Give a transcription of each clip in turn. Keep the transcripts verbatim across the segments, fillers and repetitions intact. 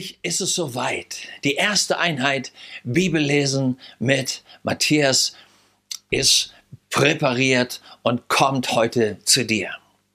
Endlich ist es soweit. Die erste Einheit Bibellesen mit Matthias ist präpariert und kommt heute zu dir.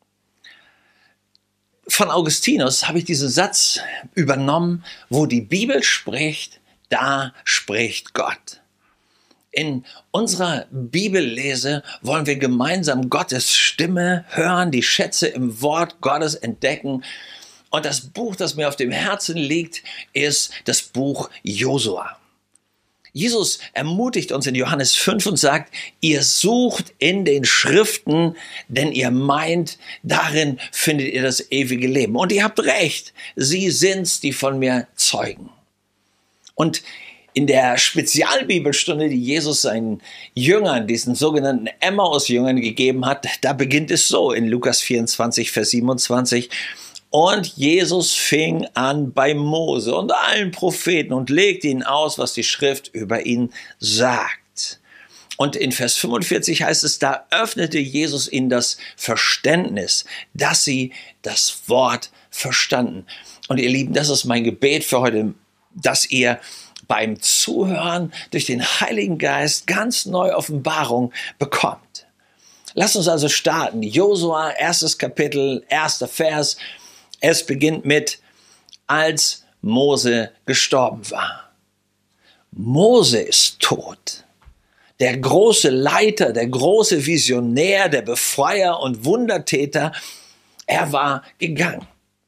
Von Augustinus habe ich diesen Satz übernommen: Wo die Bibel spricht, da spricht Gott. In unserer Bibellese wollen wir gemeinsam Gottes Stimme hören, die Schätze im Wort Gottes entdecken. Und das Buch, das mir auf dem Herzen liegt, ist das Buch Josua. Jesus ermutigt uns in Johannes fünf und sagt: Ihr sucht in den Schriften, denn ihr meint, darin findet ihr das ewige Leben. Und ihr habt recht, sie sind's, die von mir zeugen. Und in der Spezialbibelstunde, die Jesus seinen Jüngern, diesen sogenannten Emmaus-Jüngern gegeben hat, da beginnt es so in Lukas vierundzwanzig, Vers siebenundzwanzig. Und Jesus fing an bei Mose und allen Propheten und legte ihnen aus, was die Schrift über ihn sagt. Und in Vers fünfundvierzig heißt es, da öffnete Jesus ihnen das Verständnis, dass sie das Wort verstanden. Und ihr Lieben, das ist mein Gebet für heute, dass ihr beim Zuhören durch den Heiligen Geist ganz neue Offenbarung bekommt. Lasst uns also starten. Josua, erstes Kapitel, erster Vers. Es beginnt mit, als Mose gestorben war. Mose ist tot. Der große Leiter, der große Visionär, der Befreier und Wundertäter, er war gegangen.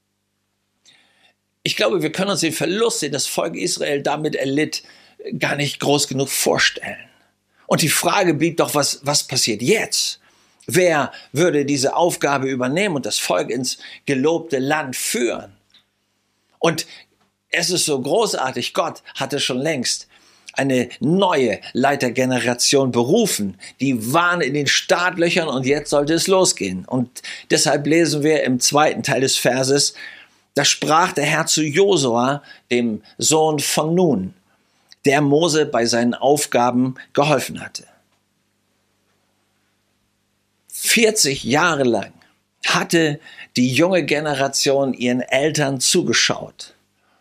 Ich glaube, wir können uns den Verlust, den das Volk Israel damit erlitt, gar nicht groß genug vorstellen. Und die Frage blieb doch, was, was passiert jetzt? Wer würde diese Aufgabe übernehmen und das Volk ins gelobte Land führen? Und es ist so großartig, Gott hatte schon längst eine neue Leitergeneration berufen. Die waren in den Startlöchern und jetzt sollte es losgehen. Und deshalb lesen wir im zweiten Teil des Verses: Da sprach der Herr zu Josua, dem Sohn von Nun, der Mose bei seinen Aufgaben geholfen hatte. vierzig Jahre lang hatte die junge Generation ihren Eltern zugeschaut.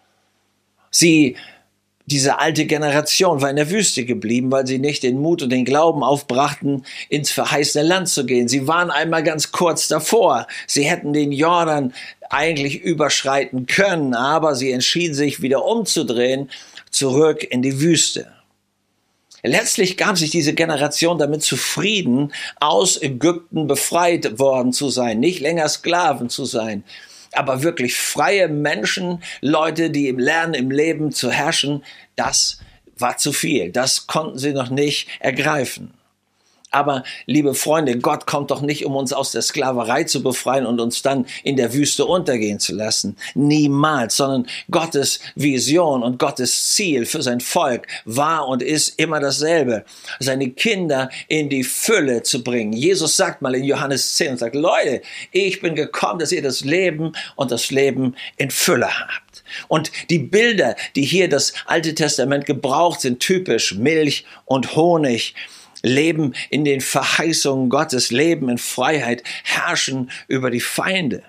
Sie, diese alte Generation, war in der Wüste geblieben, weil sie nicht den Mut und den Glauben aufbrachten, ins verheißene Land zu gehen. Sie waren einmal ganz kurz davor. Sie hätten den Jordan eigentlich überschreiten können, aber sie entschieden sich wieder umzudrehen, zurück in die Wüste. Letztlich gab sich diese Generation damit zufrieden, aus Ägypten befreit worden zu sein, nicht länger Sklaven zu sein, aber wirklich freie Menschen, Leute, die lernen, im Leben zu herrschen. Das war zu viel, das konnten sie noch nicht ergreifen. Aber, liebe Freunde, Gott kommt doch nicht, um uns aus der Sklaverei zu befreien und uns dann in der Wüste untergehen zu lassen. Niemals, sondern Gottes Vision und Gottes Ziel für sein Volk war und ist immer dasselbe: seine Kinder in die Fülle zu bringen. Jesus sagt mal in Johannes zehn und sagt: Leute, ich bin gekommen, dass ihr das Leben und das Leben in Fülle habt. Und die Bilder, die hier das Alte Testament gebraucht, sind typisch: Milch und Honig. Leben in den Verheißungen Gottes, Leben in Freiheit, herrschen über die Feinde.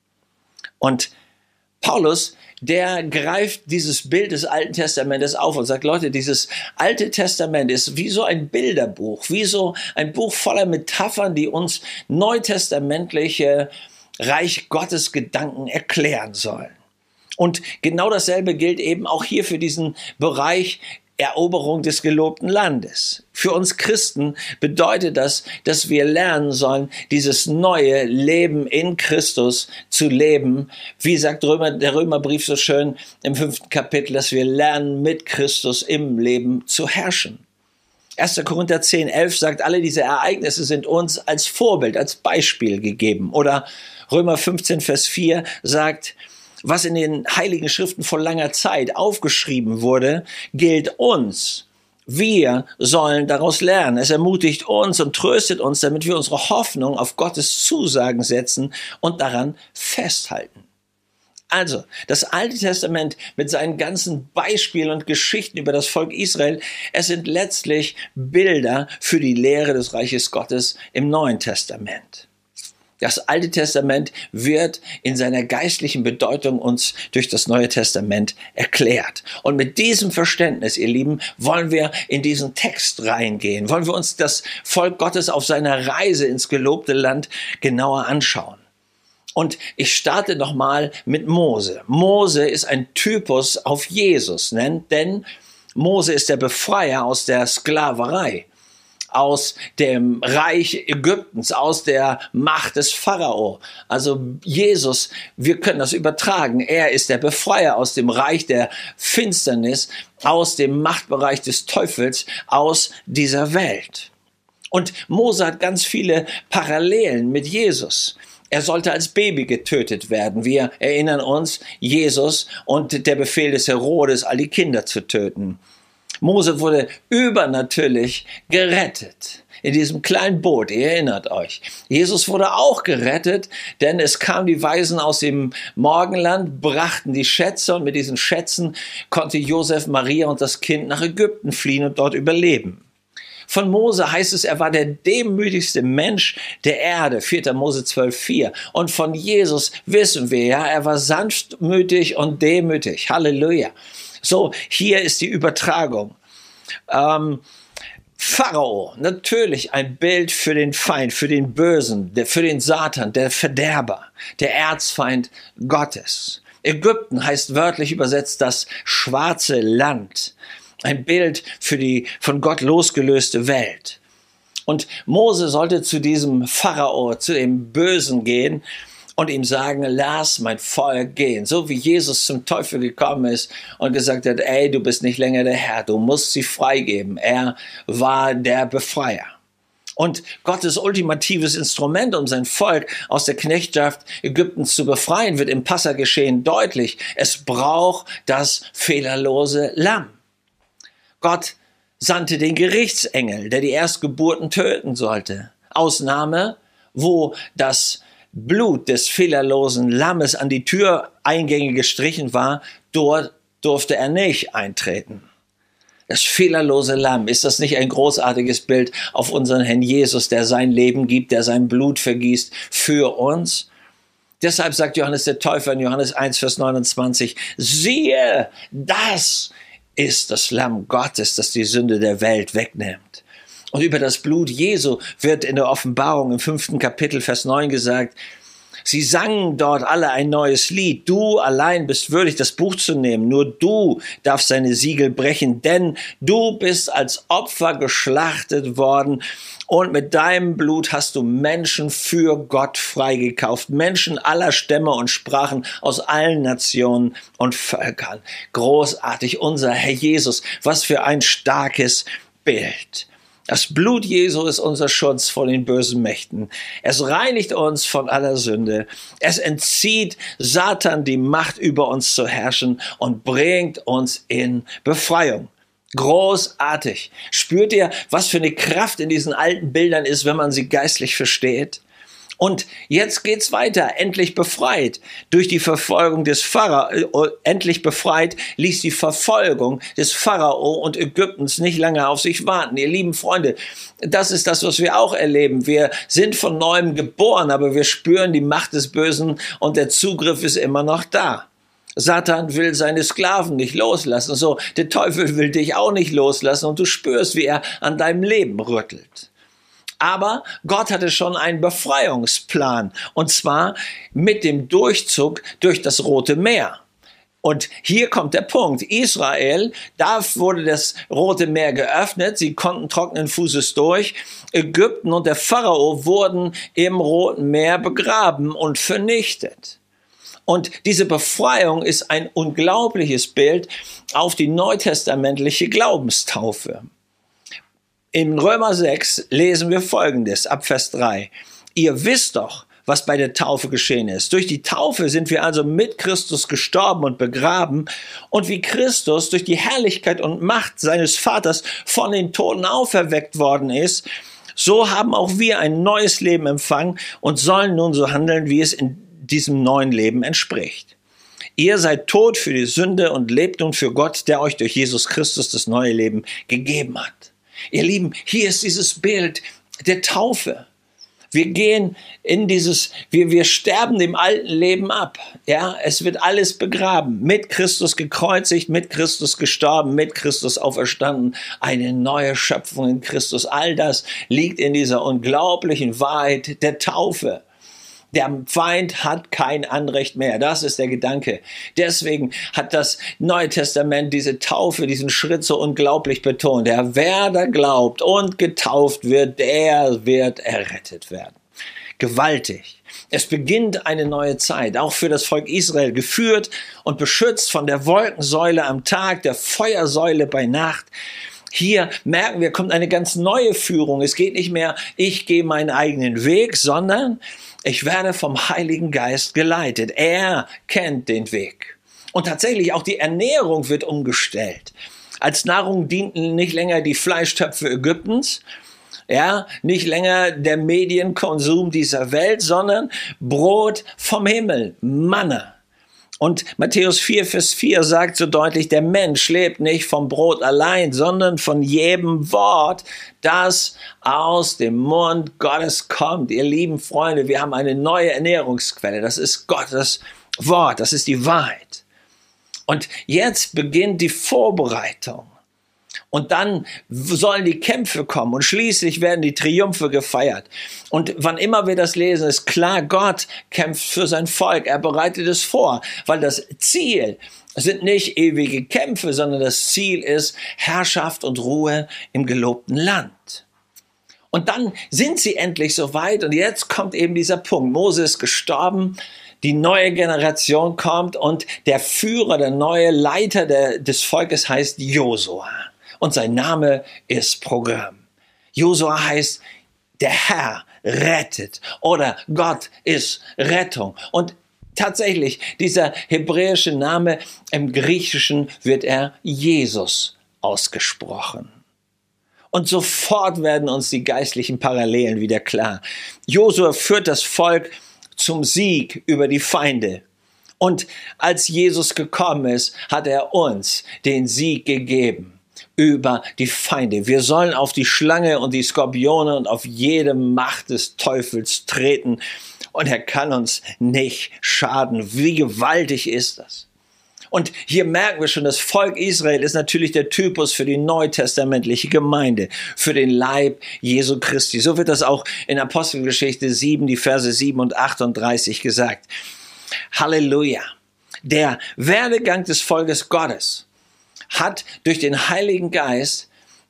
Und Paulus, der greift dieses Bild des Alten Testamentes auf und sagt: Leute, dieses Alte Testament ist wie so ein Bilderbuch, wie so ein Buch voller Metaphern, die uns neutestamentliche Reich Gottes Gedanken erklären sollen. Und genau dasselbe gilt eben auch hier für diesen Bereich Eroberung des gelobten Landes. Für uns Christen bedeutet das, dass wir lernen sollen, dieses neue Leben in Christus zu leben. Wie sagt Römer, der Römerbrief so schön im fünften Kapitel, dass wir lernen, mit Christus im Leben zu herrschen. erster Korinther zehn, elf sagt, alle diese Ereignisse sind uns als Vorbild, als Beispiel gegeben. Oder Römer fünfzehn, Vers vier sagt, was in den Heiligen Schriften vor langer Zeit aufgeschrieben wurde, gilt uns. Wir sollen daraus lernen. Es ermutigt uns und tröstet uns, damit wir unsere Hoffnung auf Gottes Zusagen setzen und daran festhalten. Also, das Alte Testament mit seinen ganzen Beispielen und Geschichten über das Volk Israel, es sind letztlich Bilder für die Lehre des Reiches Gottes im Neuen Testament. Das Alte Testament wird in seiner geistlichen Bedeutung uns durch das Neue Testament erklärt. Und mit diesem Verständnis, ihr Lieben, wollen wir in diesen Text reingehen. Wollen wir uns das Volk Gottes auf seiner Reise ins gelobte Land genauer anschauen. Und ich starte nochmal mit Mose. Mose ist ein Typus auf Jesus, denn Mose ist der Befreier aus der Sklaverei, aus dem Reich Ägyptens, aus der Macht des Pharao. Also Jesus, wir können das übertragen. Er ist der Befreier aus dem Reich der Finsternis, aus dem Machtbereich des Teufels, aus dieser Welt. Und Mose hat ganz viele Parallelen mit Jesus. Er sollte als Baby getötet werden. Wir erinnern uns, Jesus und der Befehl des Herodes, all die Kinder zu töten. Mose wurde übernatürlich gerettet. In diesem kleinen Boot, ihr erinnert euch. Jesus wurde auch gerettet, denn es kamen die Weisen aus dem Morgenland, brachten die Schätze und mit diesen Schätzen konnte Josef, Maria und das Kind nach Ägypten fliehen und dort überleben. Von Mose heißt es, er war der demütigste Mensch der Erde, vierter Mose zwölf vier. Und von Jesus wissen wir, ja, er war sanftmütig und demütig. Halleluja. So, hier ist die Übertragung. Ähm, Pharao, natürlich ein Bild für den Feind, für den Bösen, der, für den Satan, der Verderber, der Erzfeind Gottes. Ägypten heißt wörtlich übersetzt das schwarze Land. Ein Bild für die von Gott losgelöste Welt. Und Mose sollte zu diesem Pharao, zu dem Bösen gehen und ihm sagen, lass mein Volk gehen. So wie Jesus zum Teufel gekommen ist und gesagt hat, ey, du bist nicht länger der Herr, du musst sie freigeben. Er war der Befreier. Und Gottes ultimatives Instrument, um sein Volk aus der Knechtschaft Ägyptens zu befreien, wird im Passageschehen deutlich. Es braucht das fehlerlose Lamm. Gott sandte den Gerichtsengel, der die Erstgeburten töten sollte. Ausnahme, wo das Blut des fehlerlosen Lammes an die Türeingänge gestrichen war, dort durfte er nicht eintreten. Das fehlerlose Lamm, ist das nicht ein großartiges Bild auf unseren Herrn Jesus, der sein Leben gibt, der sein Blut vergießt für uns? Deshalb sagt Johannes der Täufer in Johannes eins, Vers neunundzwanzig, siehe, das ist das Lamm Gottes, das die Sünde der Welt wegnimmt. Und über das Blut Jesu wird in der Offenbarung im fünften Kapitel, Vers neun gesagt, sie sangen dort alle ein neues Lied. Du allein bist würdig, das Buch zu nehmen. Nur du darfst seine Siegel brechen, denn du bist als Opfer geschlachtet worden und mit deinem Blut hast du Menschen für Gott freigekauft. Menschen aller Stämme und Sprachen aus allen Nationen und Völkern. Großartig, unser Herr Jesus. Was für ein starkes Bild. Das Blut Jesu ist unser Schutz vor den bösen Mächten. Es reinigt uns von aller Sünde. Es entzieht Satan die Macht, über uns zu herrschen und bringt uns in Befreiung. Großartig. Spürt ihr, was für eine Kraft in diesen alten Bildern ist, wenn man sie geistlich versteht? Und jetzt geht's weiter. Endlich befreit durch die Verfolgung des Pharao. Endlich befreit ließ die Verfolgung des Pharao und Ägyptens nicht lange auf sich warten. Ihr lieben Freunde, das ist das, was wir auch erleben. Wir sind von neuem geboren, aber wir spüren die Macht des Bösen und der Zugriff ist immer noch da. Satan will seine Sklaven nicht loslassen. So, der Teufel will dich auch nicht loslassen und du spürst, wie er an deinem Leben rüttelt. Aber Gott hatte schon einen Befreiungsplan, und zwar mit dem Durchzug durch das Rote Meer. Und hier kommt der Punkt. Israel, da wurde das Rote Meer geöffnet, sie konnten trockenen Fußes durch. Ägypten und der Pharao wurden im Roten Meer begraben und vernichtet. Und diese Befreiung ist ein unglaubliches Bild auf die neutestamentliche Glaubenstaufe. In Römer sechs lesen wir Folgendes, ab Vers drei. Ihr wisst doch, was bei der Taufe geschehen ist. Durch die Taufe sind wir also mit Christus gestorben und begraben. Und wie Christus durch die Herrlichkeit und Macht seines Vaters von den Toten auferweckt worden ist, so haben auch wir ein neues Leben empfangen und sollen nun so handeln, wie es in diesem neuen Leben entspricht. Ihr seid tot für die Sünde und lebt nun für Gott, der euch durch Jesus Christus das neue Leben gegeben hat. Ihr Lieben, hier ist dieses Bild der Taufe. Wir gehen in dieses, wir, wir sterben dem alten Leben ab. Ja, es wird alles begraben. Mit Christus gekreuzigt, mit Christus gestorben, mit Christus auferstanden. Eine neue Schöpfung in Christus. All das liegt in dieser unglaublichen Wahrheit der Taufe. Der Feind hat kein Anrecht mehr. Das ist der Gedanke. Deswegen hat das Neue Testament diese Taufe, diesen Schritt so unglaublich betont. Der, wer da glaubt und getauft wird, der wird errettet werden. Gewaltig. Es beginnt eine neue Zeit, auch für das Volk Israel, geführt und beschützt von der Wolkensäule am Tag, der Feuersäule bei Nacht. Hier merken wir, kommt eine ganz neue Führung. Es geht nicht mehr, ich gehe meinen eigenen Weg, sondern ich werde vom Heiligen Geist geleitet. Er kennt den Weg. Und tatsächlich auch die Ernährung wird umgestellt. Als Nahrung dienten nicht länger die Fleischtöpfe Ägyptens, ja, nicht länger der Medienkonsum dieser Welt, sondern Brot vom Himmel, Manna. Und Matthäus vier, Vers vier sagt so deutlich, der Mensch lebt nicht vom Brot allein, sondern von jedem Wort, das aus dem Mund Gottes kommt. Ihr lieben Freunde, wir haben eine neue Ernährungsquelle. Das ist Gottes Wort, das ist die Wahrheit. Und jetzt beginnt die Vorbereitung. Und dann sollen die Kämpfe kommen und schließlich werden die Triumphe gefeiert. Und wann immer wir das lesen, ist klar, Gott kämpft für sein Volk. Er bereitet es vor, weil das Ziel sind nicht ewige Kämpfe, sondern das Ziel ist Herrschaft und Ruhe im gelobten Land. Und dann sind sie endlich soweit und jetzt kommt eben dieser Punkt. Mose ist gestorben. Die neue Generation kommt und der Führer, der neue Leiter der, des Volkes heißt Josua. Und sein Name ist Programm. Josua heißt, der Herr rettet oder Gott ist Rettung. Und tatsächlich, dieser hebräische Name im Griechischen wird er Jesus ausgesprochen. Und sofort werden uns die geistlichen Parallelen wieder klar. Josua führt das Volk zum Sieg über die Feinde. Und als Jesus gekommen ist, hat er uns den Sieg gegeben über die Feinde. Wir sollen auf die Schlange und die Skorpione und auf jede Macht des Teufels treten und er kann uns nicht schaden. Wie gewaltig ist das? Und hier merken wir schon, das Volk Israel ist natürlich der Typus für die neutestamentliche Gemeinde, für den Leib Jesu Christi. So wird das auch in Apostelgeschichte sieben, die Verse sieben und achtunddreißig gesagt. Halleluja! Der Werdegang des Volkes Gottes hat durch den Heiligen Geist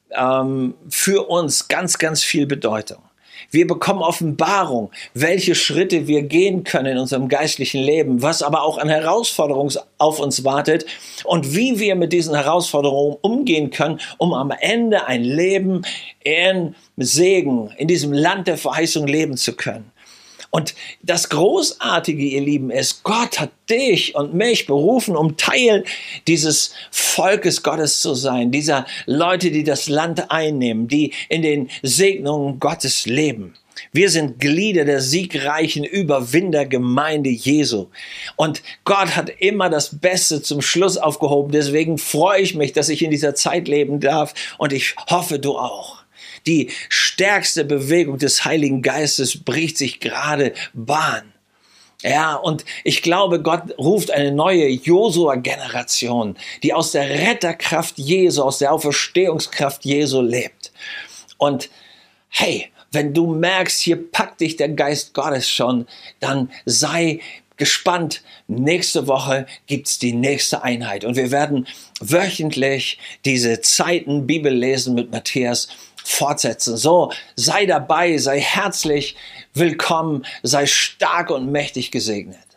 ähm, für uns ganz, ganz viel Bedeutung. Wir bekommen Offenbarung, welche Schritte wir gehen können in unserem geistlichen Leben, was aber auch an Herausforderungen auf uns wartet und wie wir mit diesen Herausforderungen umgehen können, um am Ende ein Leben in Segen, in diesem Land der Verheißung leben zu können. Und das Großartige, ihr Lieben, ist, Gott hat dich und mich berufen, um Teil dieses Volkes Gottes zu sein, dieser Leute, die das Land einnehmen, die in den Segnungen Gottes leben. Wir sind Glieder der siegreichen Überwindergemeinde Jesu. Und Gott hat immer das Beste zum Schluss aufgehoben. Deswegen freue ich mich, dass ich in dieser Zeit leben darf. Und ich hoffe, du auch. Die stärkste Bewegung des Heiligen Geistes bricht sich gerade Bahn. Ja, und ich glaube, Gott ruft eine neue Josua-Generation, die aus der Retterkraft Jesu, aus der Auferstehungskraft Jesu lebt. Und hey, wenn du merkst, hier packt dich der Geist Gottes schon, dann sei gespannt. Nächste Woche gibt's die nächste Einheit. Und wir werden wöchentlich diese Zeiten Bibel lesen mit Matthias fortsetzen. So, sei dabei, sei herzlich willkommen, sei stark und mächtig gesegnet.